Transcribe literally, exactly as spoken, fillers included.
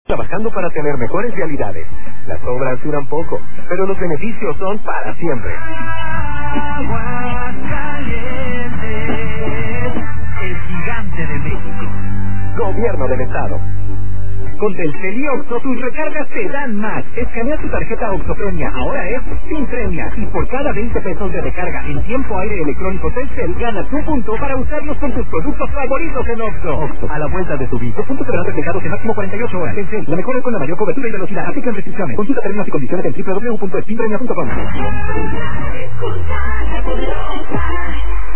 Trabajando para tener mejores realidades. Las obras duran poco, pero los beneficios son para siempre. Aguascalientes, el gigante de México. Gobierno del Estado. Con Telcel y Oxxo, tus recargas te dan más. Escanea tu tarjeta Oxxo Premia, ahora es sin premia. Y por cada veinte pesos de recarga en tiempo aire electrónico Telcel, ganas un punto para usarlos con tus productos favoritos en Oxxo. Oxxo, a la vuelta de tu vida. Los puntos serán reflejados en máximo cuarenta y ocho horas. Telcel, la mejor con la mayor cobertura y velocidad. Aplican restricciones. Consulta términos y condiciones en doble u doble u doble u punto espinpremia punto com.